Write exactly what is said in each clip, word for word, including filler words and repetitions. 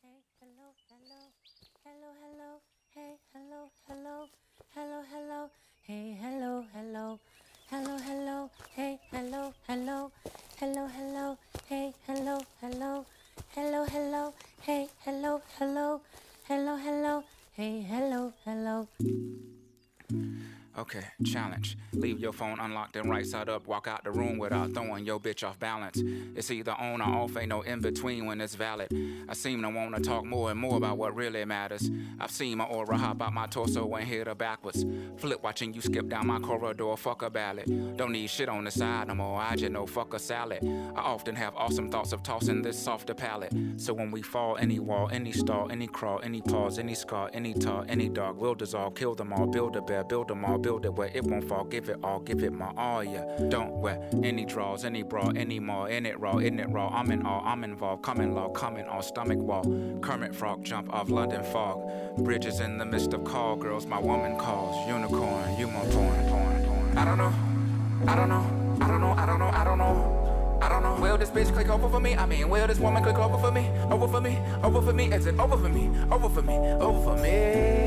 Okay, challenge. Leave your phone unlocked and right side up. Walk out the room without throwing your bitch off balance. It's either on or off, ain't no in between when it's valid. I seem to want to talk more and more about what really matters. I've seen my aura hop out my torso and hit her backwards. Flip watching you skip down my corridor, fuck a ballad. Don't need shit on the side no more, I just know fuck a salad. I often have awesome thoughts of tossing this softer palate. So when we fall, any wall, any stall, any crawl, any pause, any scar, any tar, any dog will dissolve, kill them all, build a bear, build them all, build it where it won't fall, give it all, give it my all, yeah. Don't wear any draws, any bra, any more, in it raw, in it raw, I'm in all, I'm involved, common law, coming on stomach wall, Kermit Frog, jump off London fog, bridges in the midst of call girls, my woman calls, unicorn, you my porn, porn, porn. I don't know, I don't know, I don't know, I don't know, I don't know, I don't know, will this bitch click over for me, I mean, will this woman click over for me, over for me, over for me, is it over for me, over for me, over for me,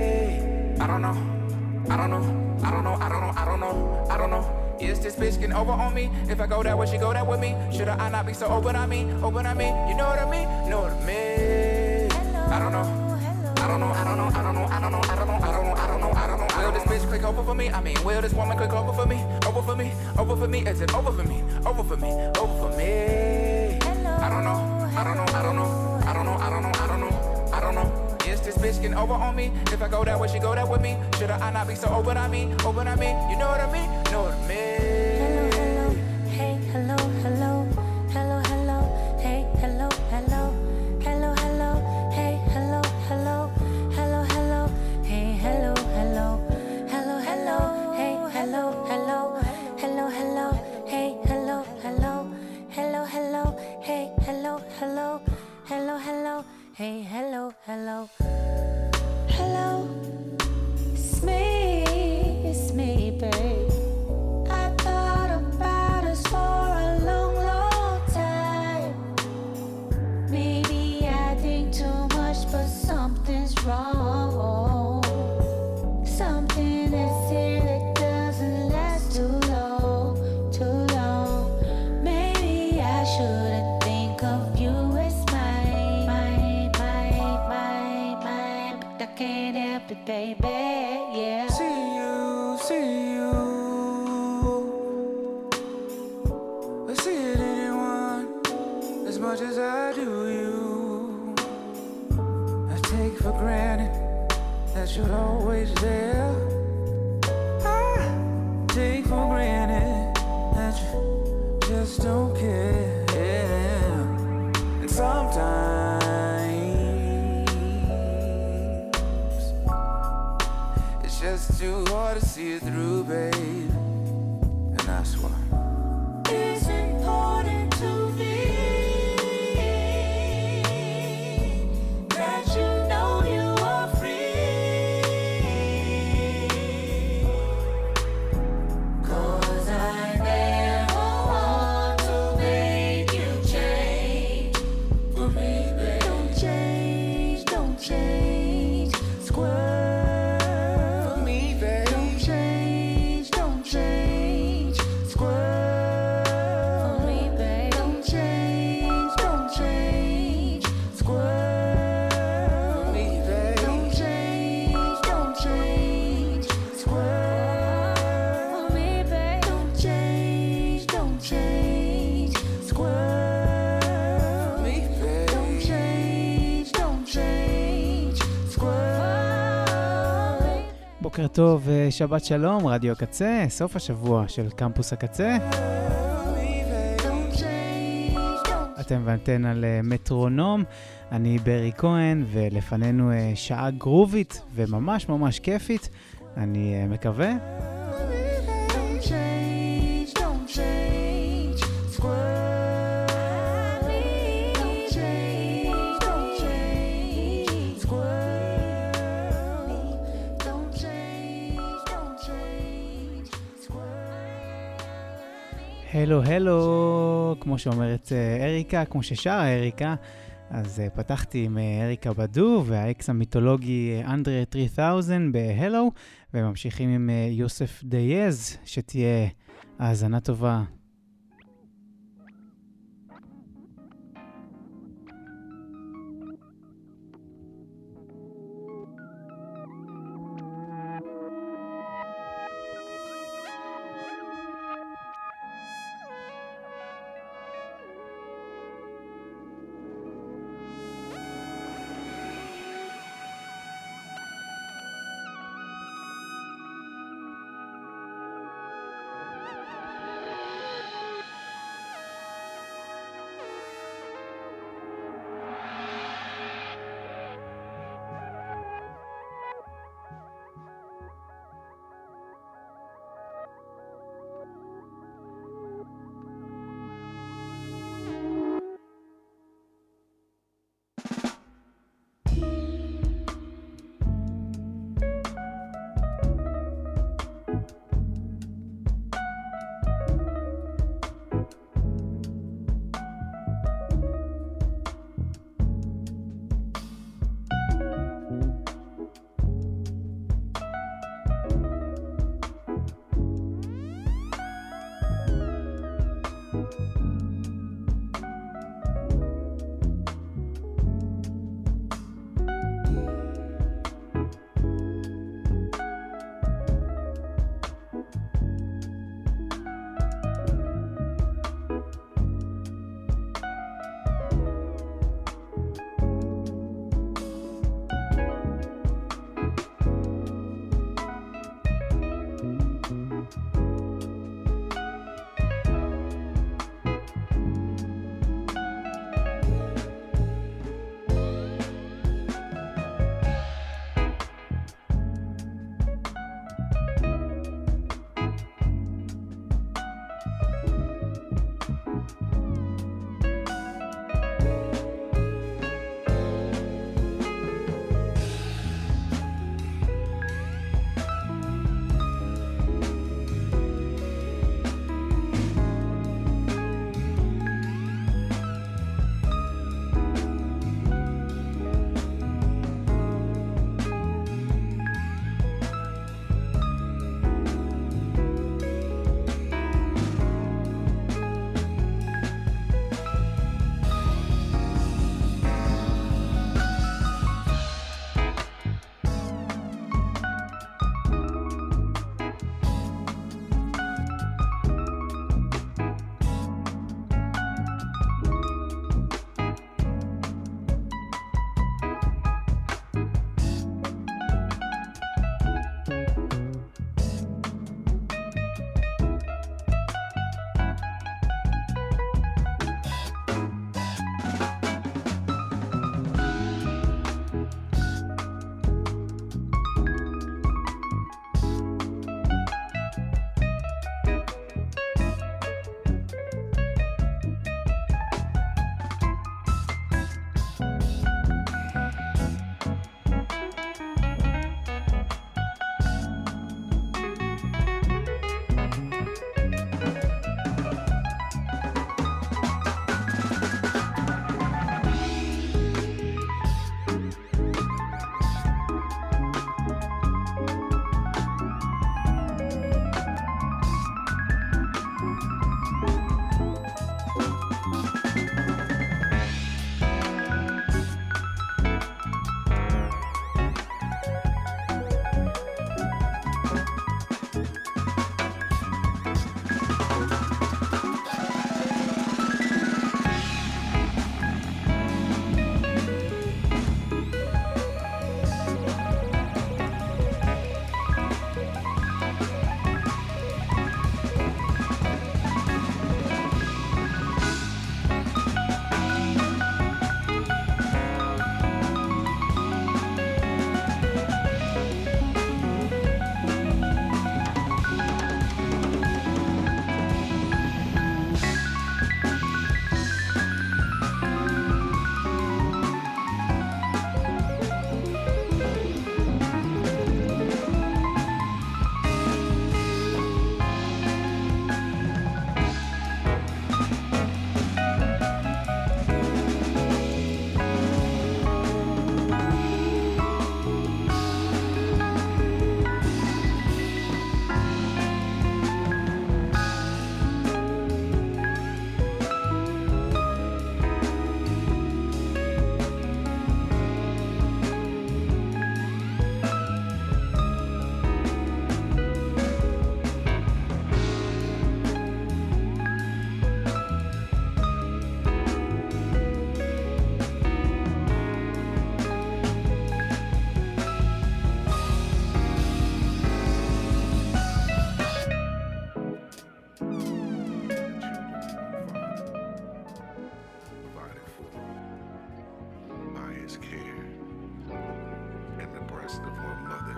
I don't know, I don't know, I don't know, I don't know, I don't know, I don't know. Is this bitch getting over on me? If I go that way, she go that with me. Should I not be so open on me? Open on me? You know what I mean? You know what I mean? I don't know. I don't know, I don't know, I don't know, I don't know, I don't know, I don't know, I don't know, I don't know. Will this bitch click over for me? I mean, will this woman click over for me? Over for me? Over for me? Is it over for me? Over for me? Over for me? I don't know. I don't know, I don't know, I don't know, I don't know, I don't know, I don't know. Is this bitch getting over on me? If I go that way, she go that with me. Should I not be so open on me? Open on me? You know what I mean? You know what I mean? Hello, hello, hey, hello, hello, hello, hello, hey, hello, hello, hello, hello, hey, hello, hello, hello, hello, hey, hello, hello, hello, hello, hey, hello, hello, hello, hello, hey, hello, hello, hello, hello, hey, hello, hello, hello, hello, hey, hello, hello, hello, it's me, it's me, babe. I thought about us for a long, long time. Maybe I think too much, but something's wrong. Something that's here that doesn't last too long, too long. Maybe I shouldn't think of you as mine, mine, mine, mine, mine. But I can't help it, baby, yeah. See you, see you. I see it in anyone as much as I do you. I take for granted that you're always there. I take for granted that you just don't care. And sometimes it's just too hard to see it through, babe. And that's why It's important to me that you know you are free. 'Cause I never want to make you change for me, babe. Don't change, don't change, squirrel. for me, babe. Don't change, don't change, squirrel. For me, babe. Don't change, don't change, squirrel. For me, babe. Don't change, don't change, squirrel. For me, babe. Don't change, don't change, squirrel. For me, babe. Don't change, don't change, squirrel. בוקר טוב, שבת שלום, רדיו הקצה, סוף השבוע של קמפוס הקצה. Don't change, don't אתם ואתן על אה, מטרונום, אני ברי כהן, ולפנינו אה, שעה גרובית וממש ממש כיפית, אני אה, מקווה. Don't change, don't change, squirrel. Don't change, don't change, squirrel. Don't change, don't change, squirrel. הלו הלו, כמו שאומרת אה, אריקה, כמו ששרה אריקה, אז uh, פתחתי עם uh, אריקה בדו והאקס המיתולוגי אנדרה שלוש אלף בהלו, וממשיכים עם uh, יוסף דייז, שתהיה האזנה טובה. father's care and the breast of one mother.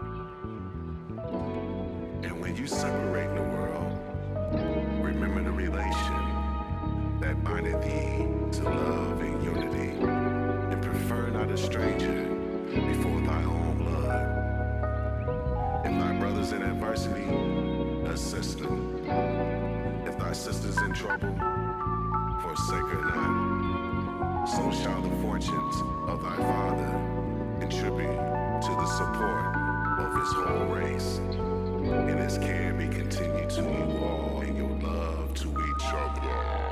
And when you separate in the world, remember the relation that bindeth thee to love and unity, and prefer not a stranger before thy own blood. If thy brothers in adversity, assist them. If thy sisters in trouble, forsake her not. So shall the fortunes of thy father contribute to the support of his whole race, and his care be continued to you all in your love to each other.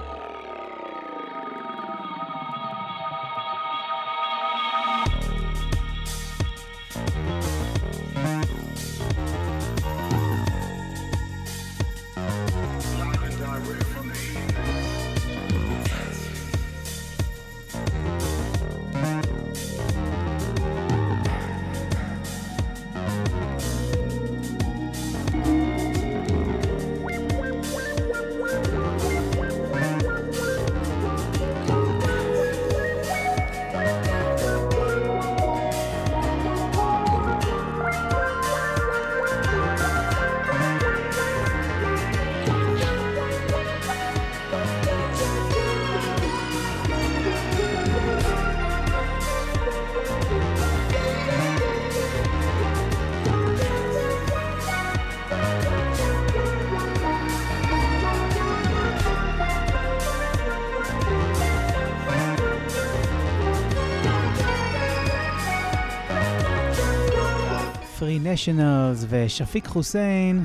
פרי נשיונלס ושפיק חוסיין.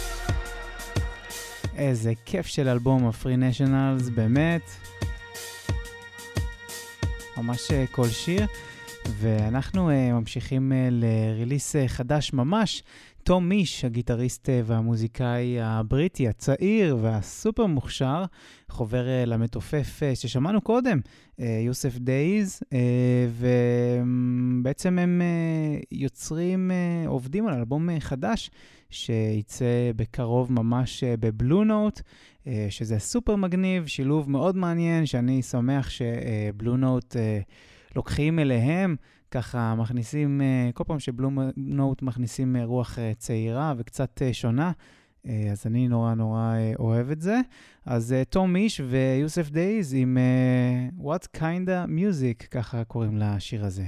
איזה כיף של אלבום הפרי נשיונלס, באמת. ממש כל שיר. ואנחנו uh, ממשיכים uh, לריליס uh, חדש ממש. תום מיש, הגיטריסט uh, והמוזיקאי הבריטי, הצעיר והסופר מוכשר, חובר uh, למתופף uh, ששמענו קודם, uh, יוסף דייז, uh, ובעצם הם uh, יוצרים, uh, עובדים על אלבום uh, חדש, שיצא בקרוב ממש uh, בבלו נוט, uh, שזה סופר מגניב, שילוב מאוד מעניין, שאני שמח שבלו נוט uh, לוקחים אליהם, ככה מכניסים, כל פעם שבלו נוט מכניסים רוח צעירה וקצת שונה, אז אני נורא נורא אוהב את זה. אז תום מיש ויוסף דייז עם What Kinda Music, ככה קוראים לשיר הזה.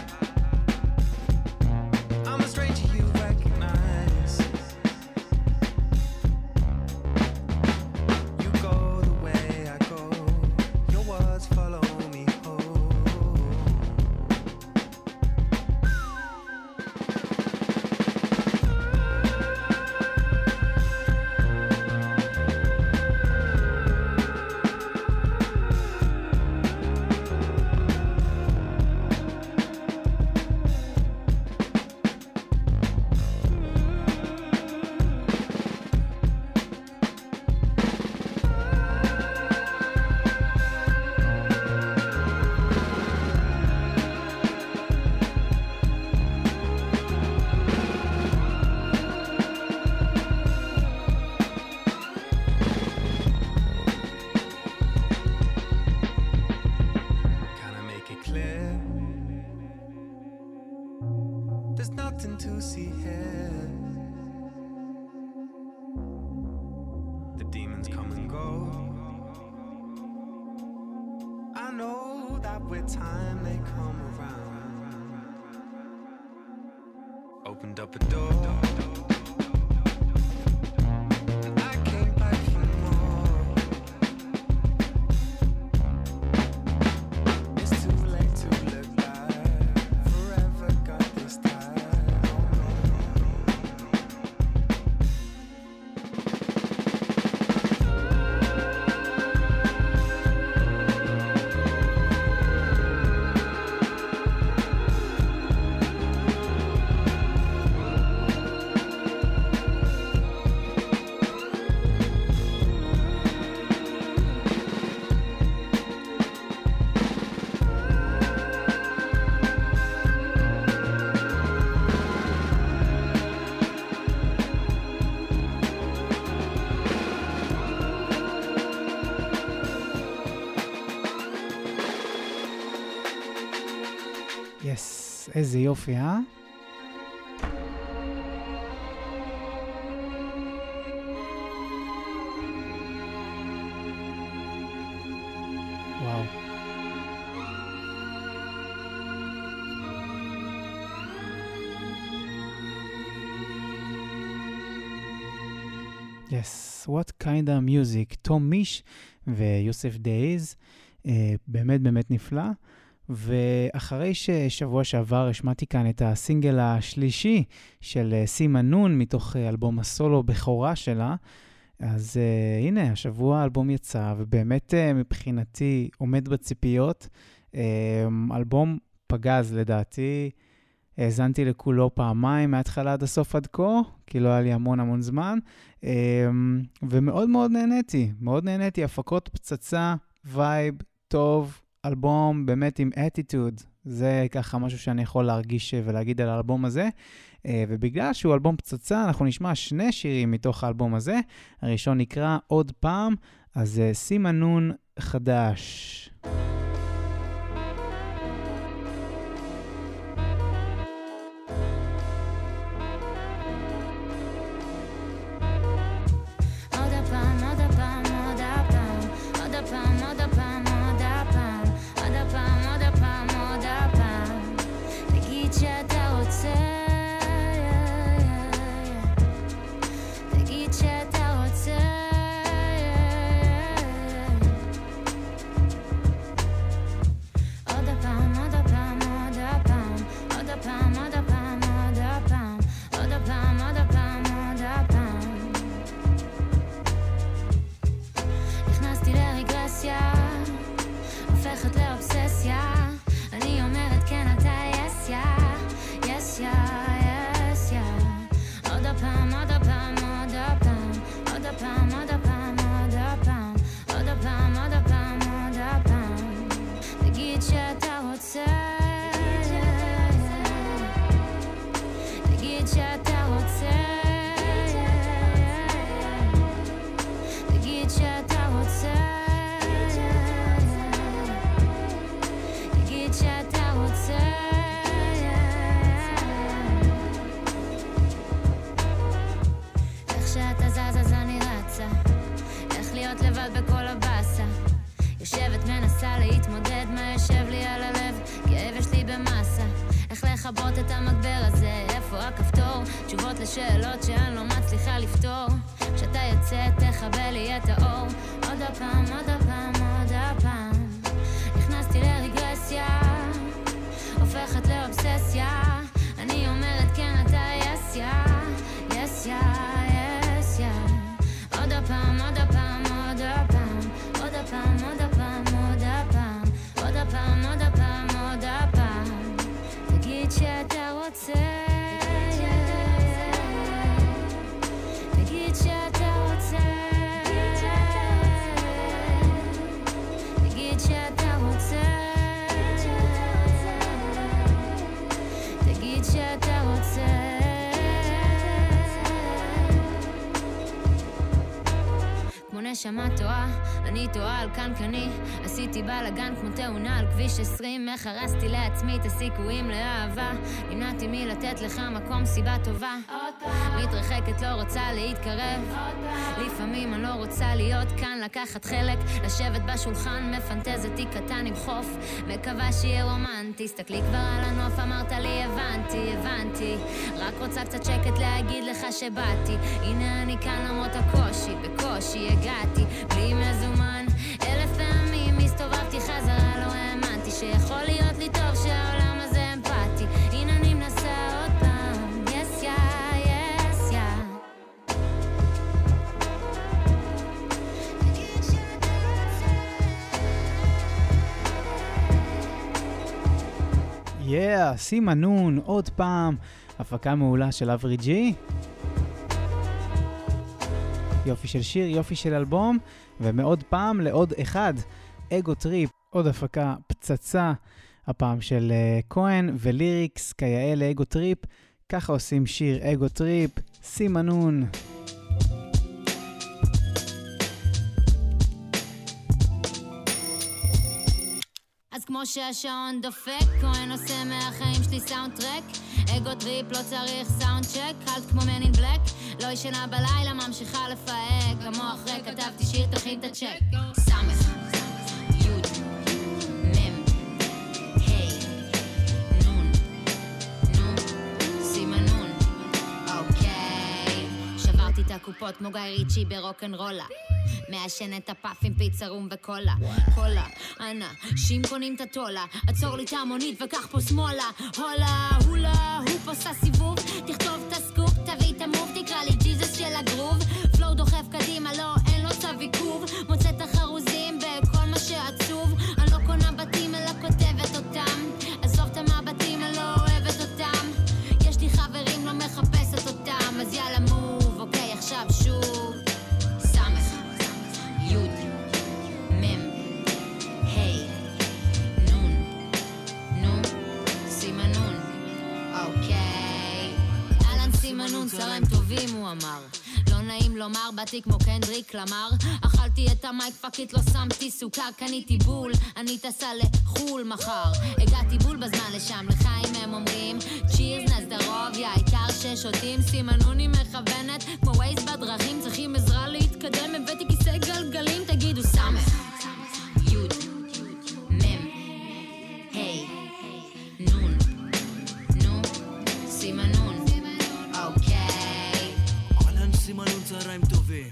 I'm a stranger you recognize. There's nothing to see here. The demons come and go. I know that with time they come around. Opened up a door. יס, איזה יופי, אה? וואו. Yes, what kind of music? תום מיש ויוסף דייז, uh, באמת באמת נפלא. ואחרי ששבוע שעבר השמעתי כאן את הסינגל השלישי של סימה נון מתוך אלבום הסולו בכורה שלה, אז uh, הנה, השבוע האלבום יצא, ובאמת uh, מבחינתי עומד בציפיות. Uh, אלבום פגז לדעתי, האזנתי לכולו פעמיים, מההתחלה עד הסוף עד כה, כי לא היה לי המון המון זמן, uh, ומאוד מאוד נהניתי, מאוד נהניתי, הפקות פצצה, וייב, טוב, אלבום באמת עם attitude, זה ככה משהו שאני יכול להרגיש ולהגיד על האלבום הזה, ובגלל שהוא אלבום פצצה, אנחנו נשמע שני שירים מתוך האלבום הזה, הראשון נקרא עוד פעם, אז סימה נון חדש. הנשמה טועה, אני טועה על קנקני, עשיתי בלגן כמו תאונה על כביש עשרים, מחרסתי לעצמי את הסיכויים לאהבה, נמנעתי מלתת לך מקום סיבה טובה, מתרחקת לא רוצה להתקרב, לפעמים אני לא רוצה להיות כאן, לקחת חלק, לשבת בשולחן, מפנטזתי קטן עם חוף, מקווה שיהיה רומנטי, סתכלי כבר על הנוף, אמרת לי הבנתי, הבנתי, רק רוצה קצת שקט להגיד לך שבאתי, הנה אני כאן למרות הקושי, בקושי הגעתי, בלי מזומן, אלף פעמים הסתובבתי חזרה, לא האמנתי שיכול להיות לי טוב שהעולם הזה אמפתי, הנה אני מנסה עוד פעם, yes yeah, yes yeah. Yeah, שימה נון, עוד פעם, הפקה מעולה של אברי ג'י. יופי של שיר, יופי של אלבום, ומעוד פעם לעוד אחד, אגו טריפ, עוד הפקה פצצה, הפעם של uh, כהן וליריקס, כיאה לאגו טריפ, ככה עושים שיר אגו טריפ, שימה נון. אז כמו שהשעון דופק, כהן עושה מהחיים שלי סאונד טרק, אגו טריפ לא צריך סאונד צ'ק, קלט כמו מן אין בלק, לא ישנה בלילה ממשיכה לפהק, המוח ריק כתבתי שיר תכין את הצ'ק, סמך יוד מם היי נון נון שימה נון, אוקיי, שברתי את הקופות כמו גיא ריצ'י ברוקנרולה, מעשן את הפאפ עם פיצרום וקולה, קולה, אנא, שים קונים את הטולה, עצור לי את המונית וקח פה שמאלה, הולה, הולה, הוא פוסה סיבוב, תכתוב את הסקופ, תביא את המוב, תקרא לי ג'יזוס של הגרוב, פלואו דוחף קדימה, לא, אין לו צו עיכוב, מוצאת החרוזים בכל מה שעצוב, אני לא קונה בתים אלא כותבת אותם, עזוב את המבטים, אני לא אוהבת אותם, יש לי חברים, לא מחפשת אותם, אז יאללה מוב, אוקיי, עכשיו שוב, יוד, מם, היי, נון, נון, שימה נון, אוקיי. אלן שימה נון, צהריים טובים, הוא אמר. לא נעים לומר, באתי כמו קנדריק למר, אכלתי את המייק פאקית, לא שמתי סוכר, קניתי בול, אני טסה לחול מחר, הגעתי בול בזמן לשם, לחיים הם אומרים, צ'ירס נסדרוב, יא העיקר ששותים, שימה נוני מכוונת, כמו ווייז בדרכים, צריכים עזרה להתקדם, הבאתי כיסא גלגלים, תגידו סמך, יוד, מם, היי, נון, נו, שימה נון, אוקיי. שימה נון, צהריים טובים.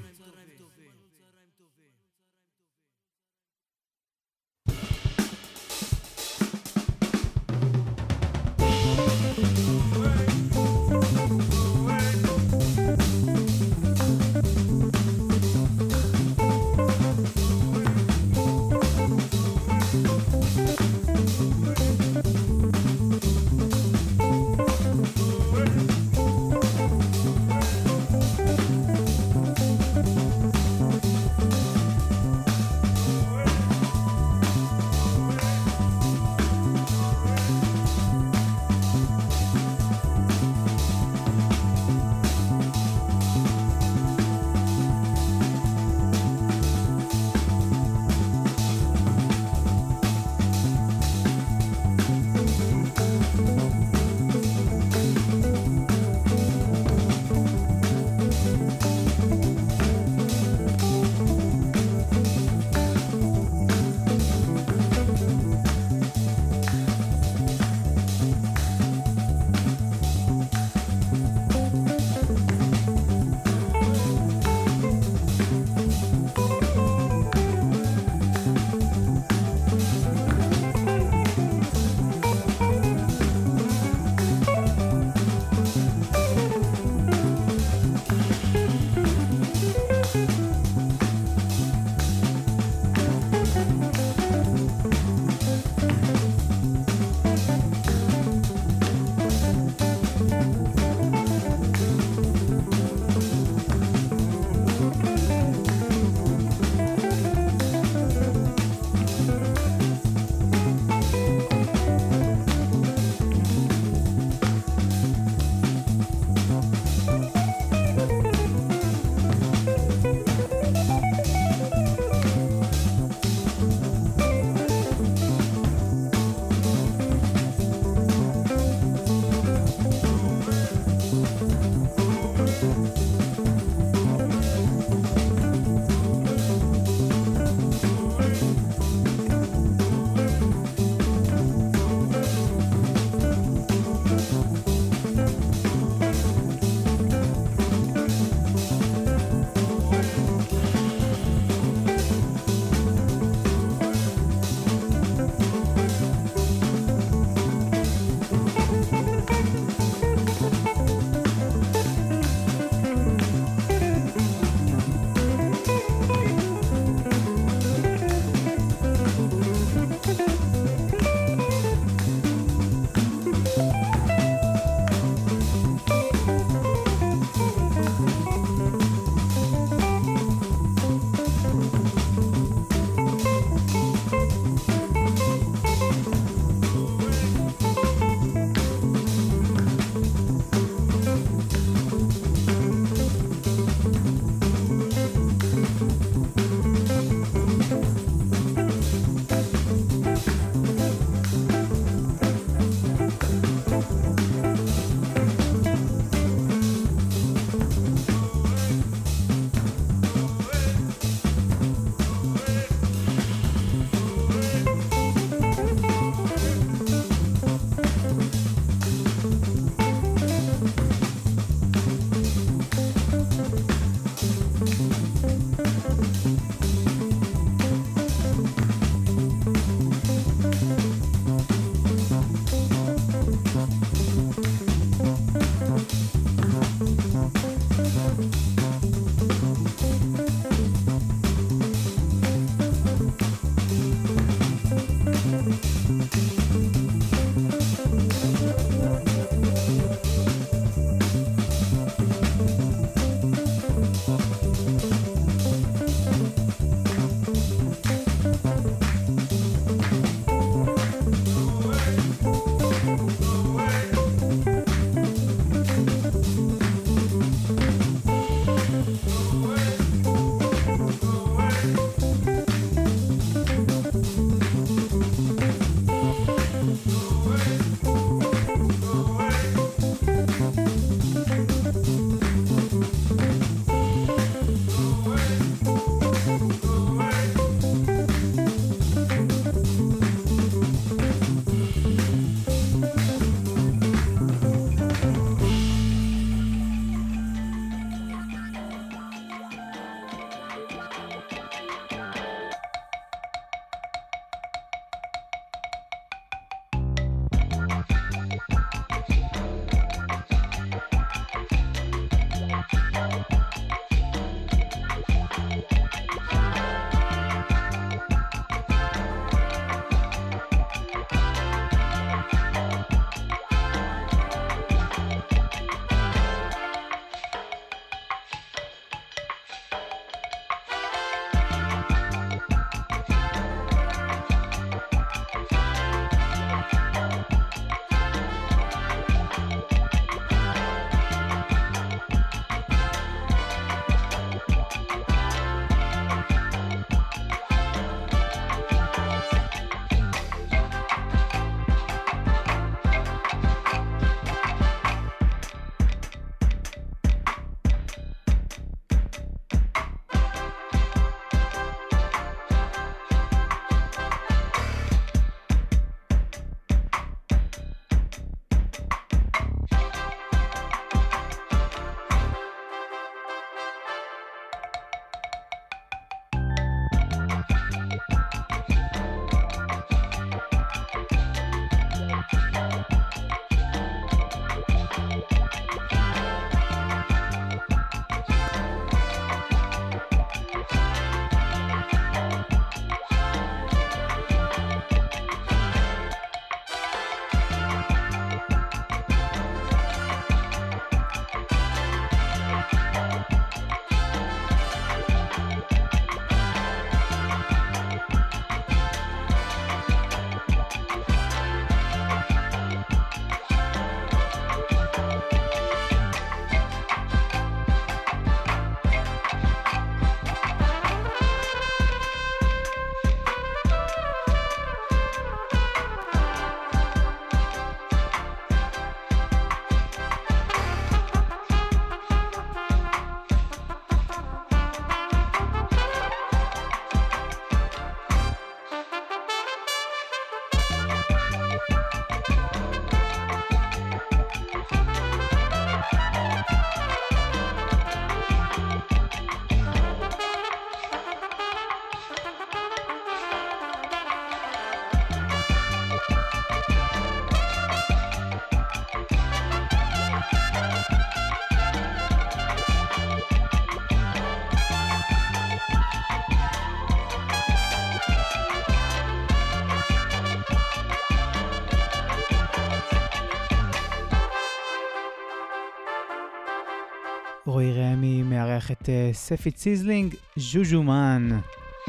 רועי רמי מארח את uh, ספי ציזלינג, ז'וז'ומן.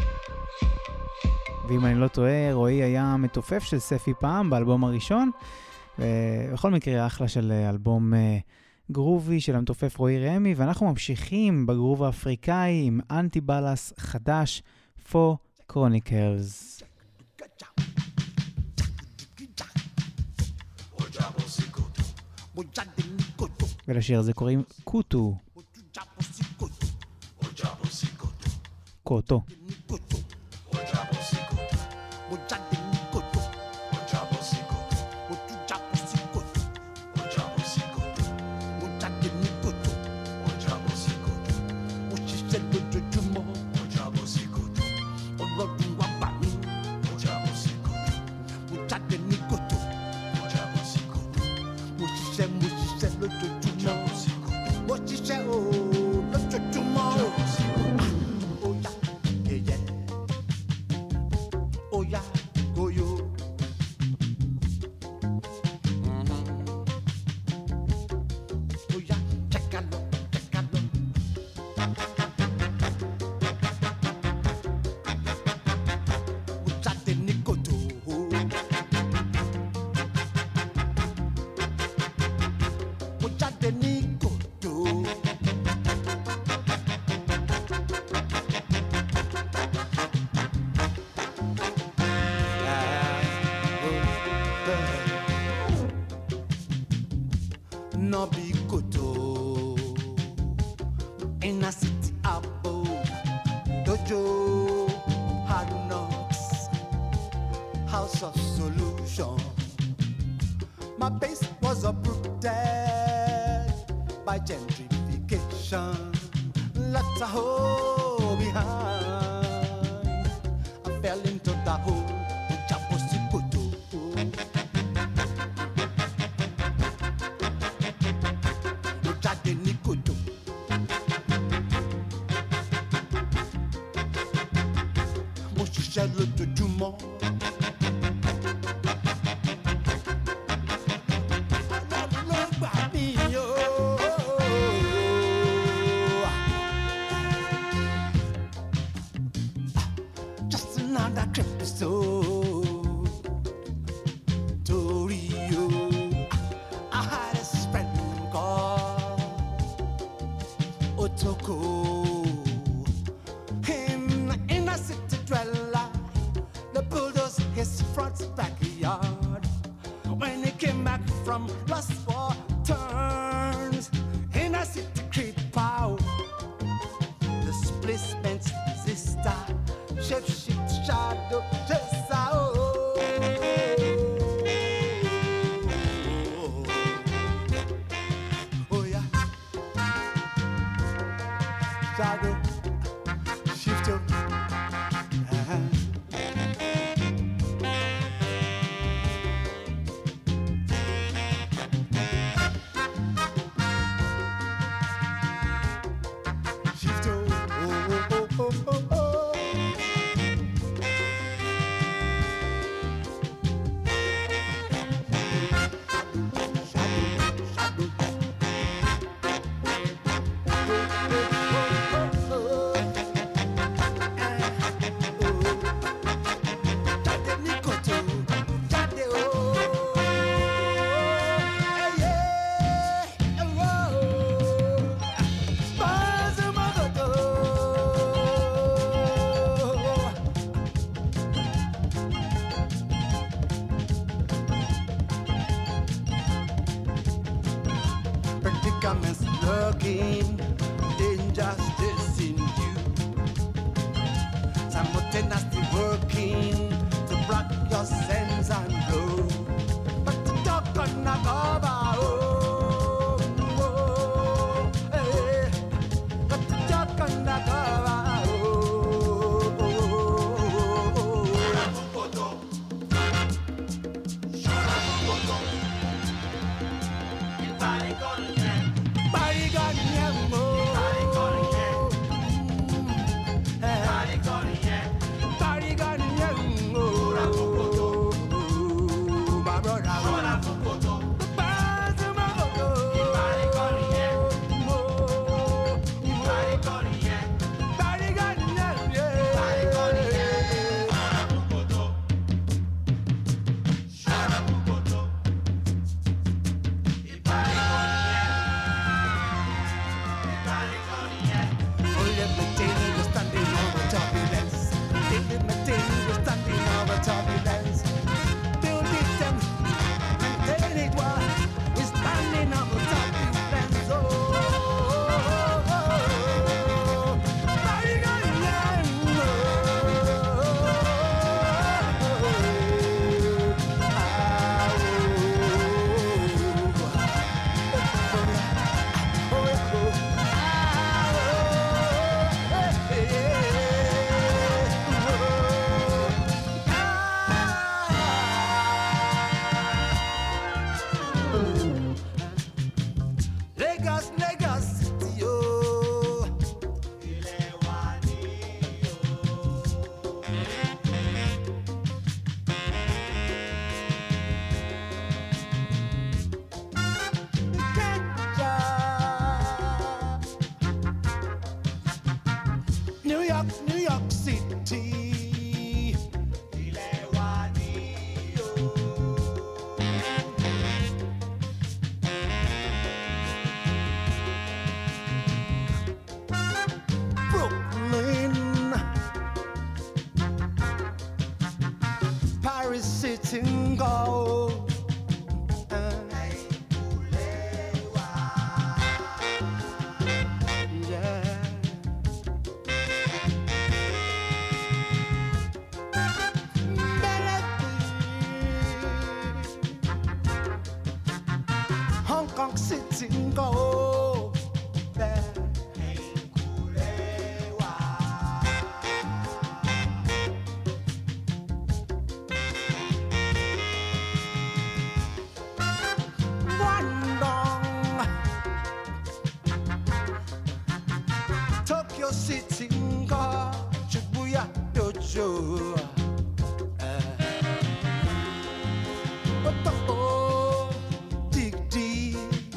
ואם אני לא טועה, רועי היה מתופף של ספי פעם באלבום הראשון. ובכל מקרה, אחלה של אלבום uh, גרובי של המתופף רועי רמי. ואנחנו ממשיכים בגרוב האפריקאי עם אנטי בלס חדש, פור קרוניקלס. ולשיר הזה קוראים קוטו. קוטו. Lagos, Lagos City, oh. New York, New York City. Brooklyn, Paris sitting gold. Hong Kong sitting gold. Guangdong, Tokyo sitting gold. Shibuya Dojo. Oh, dig deep.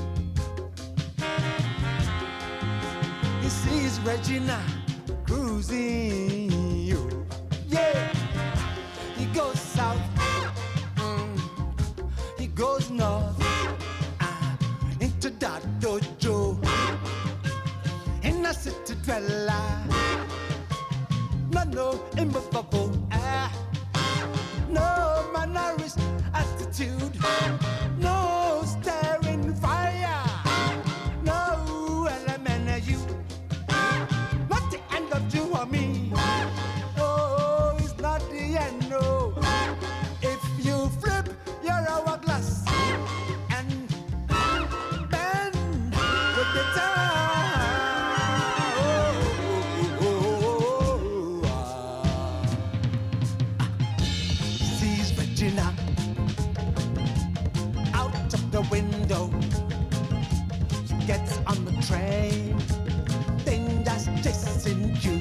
This is Regina cruising you. Yeah, he goes south, mm. he goes north, uh, into that dojo. In a city dweller, no, no, in my bubble, ah. No mannerist attitude, no staring fire, no element of you. Not the end of you or me. Oh, it's not the end, no. If you flip your hourglass and bend with the time. Oh, oh, oh, oh, oh. Sees Regina out of the window. She gets on the train, then just chasing you.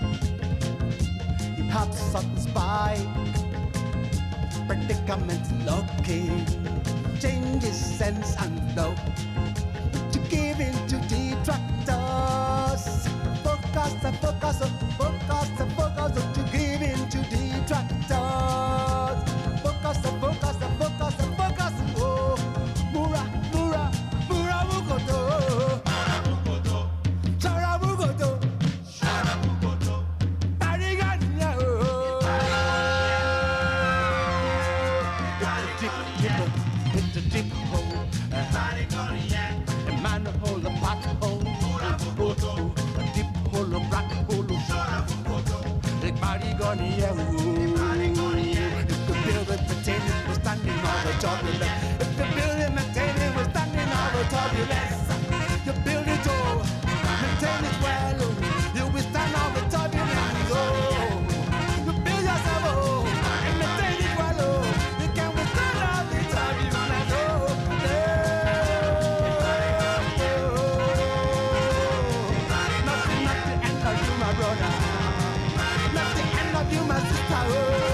He hops on the spy, predicament looking, changes sense and flow. To give in to detractors, focus, focus, focus, focus, to give in to detractors. Focus, focus, focus, focus, oh, Mura, Mura, Mura Mukoto, Chara Mukoto, Parigania, oh. It's a deep hole, a manhole, a pothole, a deep hole, a black hole, the body gonna if the building pretending we're standing on the turbulence, if the building pretending we're standing on the turbulence, you build it all, maintain it well, you will stand on the turbulence, oh, you build yourself, oh, and maintain it well, oh, you can withstand all the turbulence, oh, yeah, nothing, not the end of you, my brother, not the end of you, my sister, oh.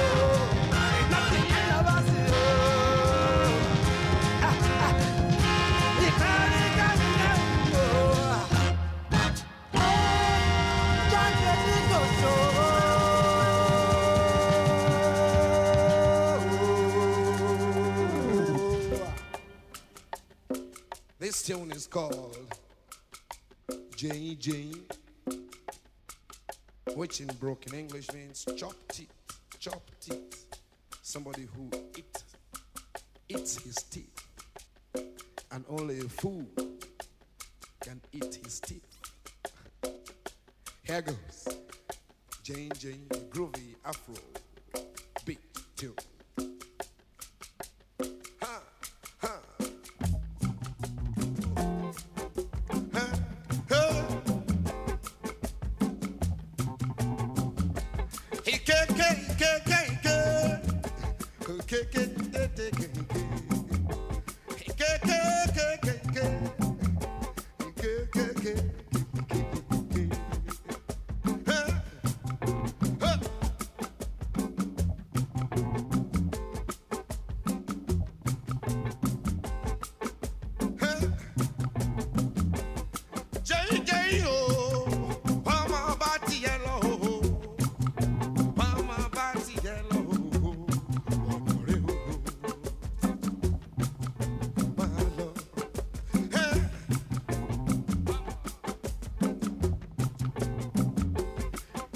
This tune is called J J, which in broken English means chop teeth, chop teeth. Somebody who eat, eats his teeth. And only a fool can eat his teeth. Here goes J J, groovy Afro beat tune.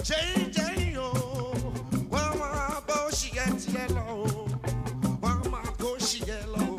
Jay, Jay, oh, well, my boy, she gets yellow. Well, my boy, she yellow.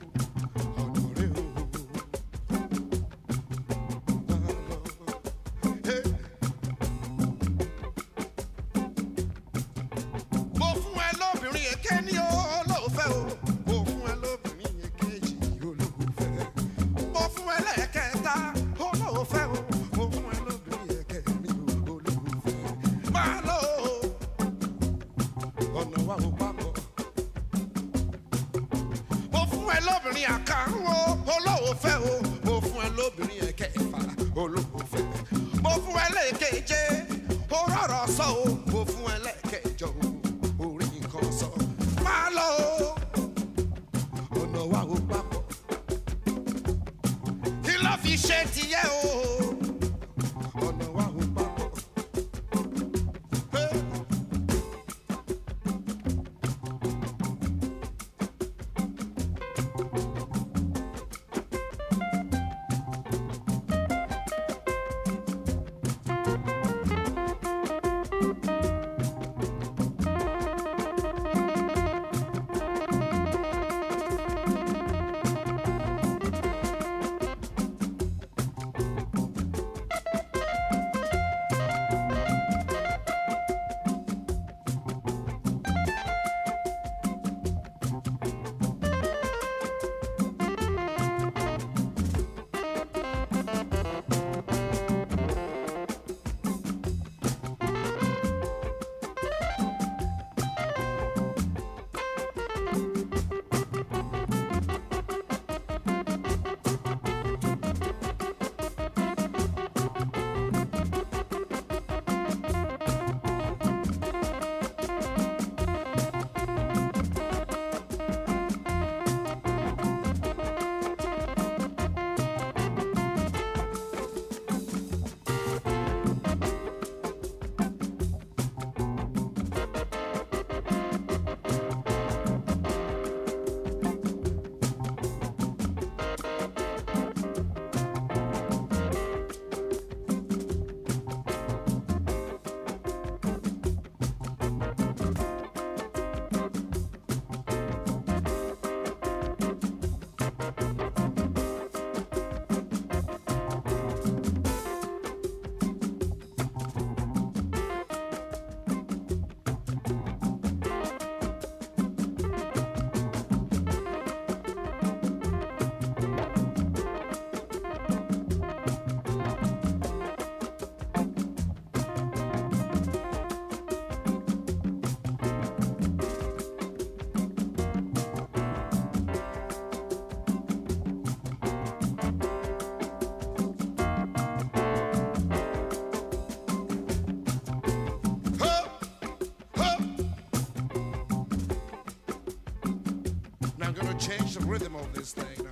Change the rhythm of this thing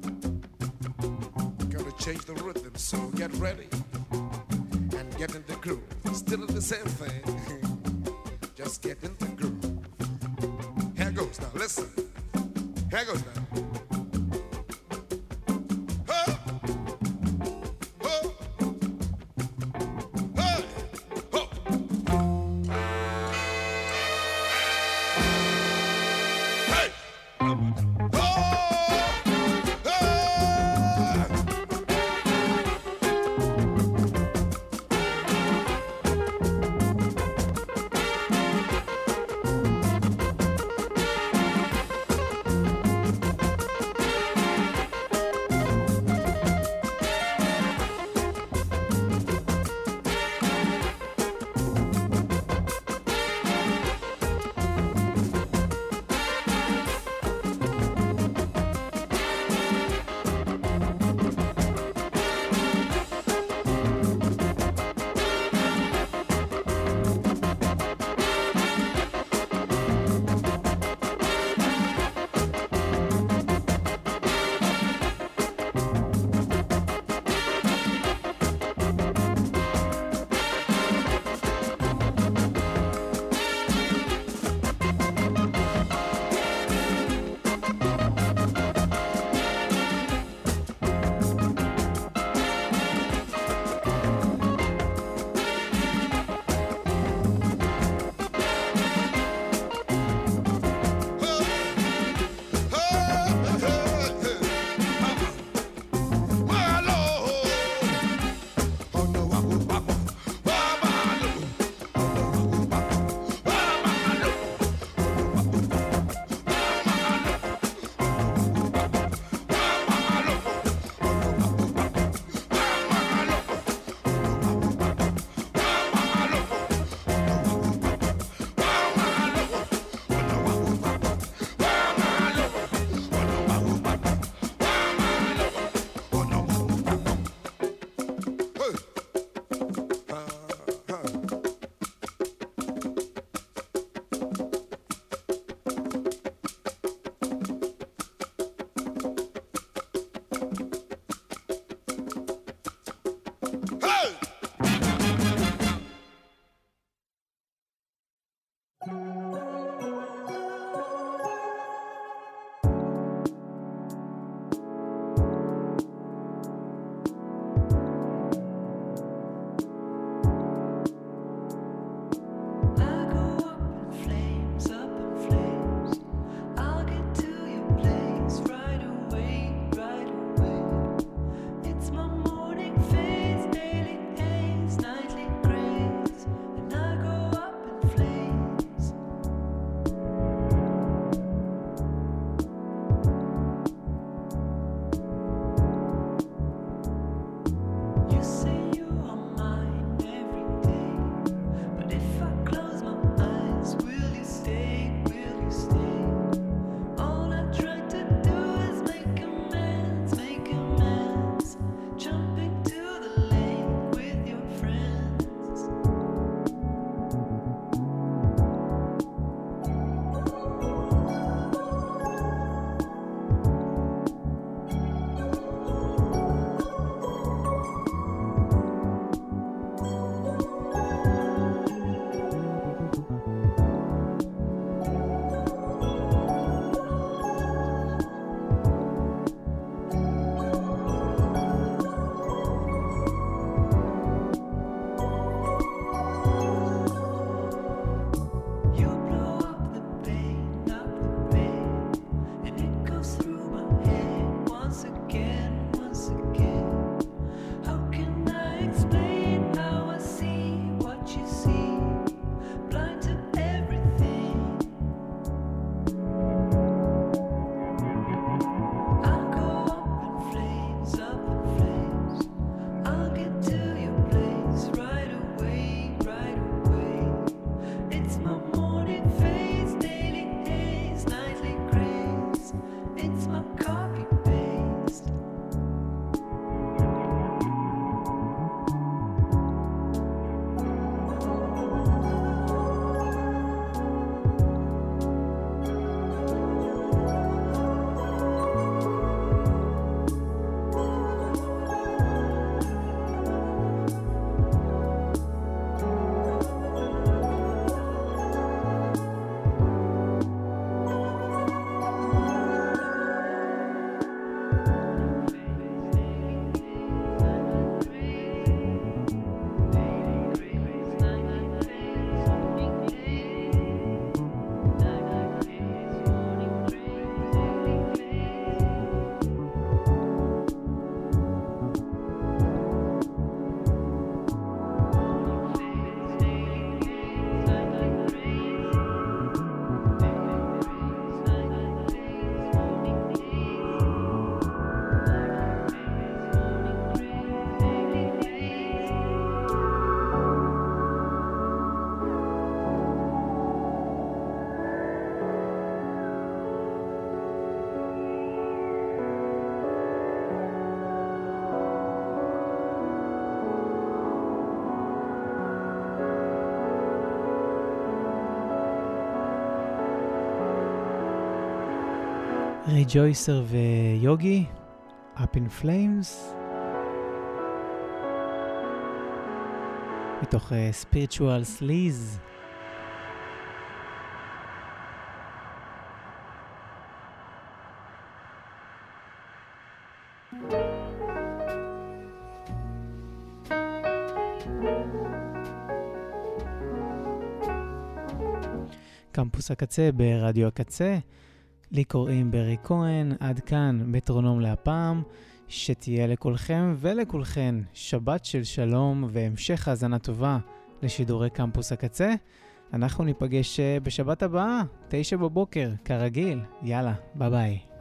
now. Gotta change the rhythm, so get ready and get in the groove. Still the same thing, just get in the groove. Here goes now, listen. Here goes now. ריג'ויסר ויוגי, Up in Flames, מתוך uh, Spiritual Sleaze. קמפוס הקצה ברדיו הקצה, לי קוראים ברי כהן, עד כאן מטרונום להפעם, שתהיה לכולכם ולכולכן שבת של שלום והמשך האזנה טובה לשידורי קמפוס הקצה. אנחנו ניפגש בשבת הבאה, תשע בבוקר, כרגיל. יאללה, ביי ביי.